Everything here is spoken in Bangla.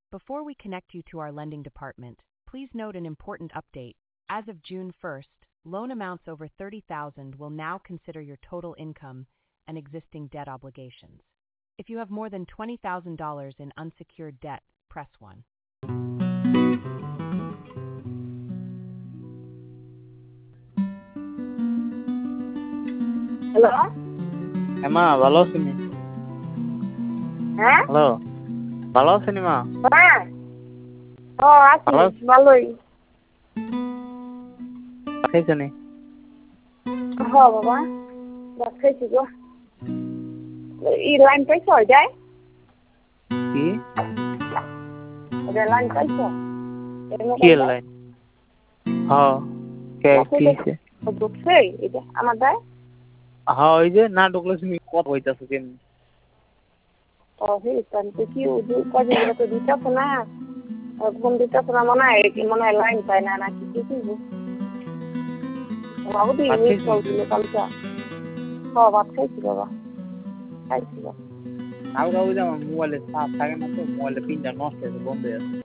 Before we connect you to our lending department, please note an important update. As of June 1st, loan amounts over $30,000 will now consider your total income and existing debt obligations. If you have more than $20,000 in unsecured debt, press 1. Hello মা ভালো আছেনি? হ্যাঁ হ্যালো, ভালো আছেনি মা? হ্যাঁ ও আছি ভালো আছ- ভালোই খাইছনি? বাবা ভাত খাইছি গো ই লাইন পাইছো যায় কি? লাইন পাইছো কি লাইন? হ্যাঁ, কে কি হইছে? ঢুকছে এটা আমার দেয় হ্যাঁ, ওই যে না ঢুকলে তুমি কথা হইতাছো কেমনি? ও হেতান তো কি কদিন তো দিতেছো না একদম দিতেছো না মনে হয় লাইন পায় না নাকি কি বাবু দিয়ে ভাত মিস খাইছো? করছিল কালকে ভাত খাইছি বাবা খাইছি কালকে ওই যে আমার মোবাইলে চার্জ থাকে না তো, মোবাইলে পিনটা নষ্ট হয়েছে, বন্ধ হয়ে আছে।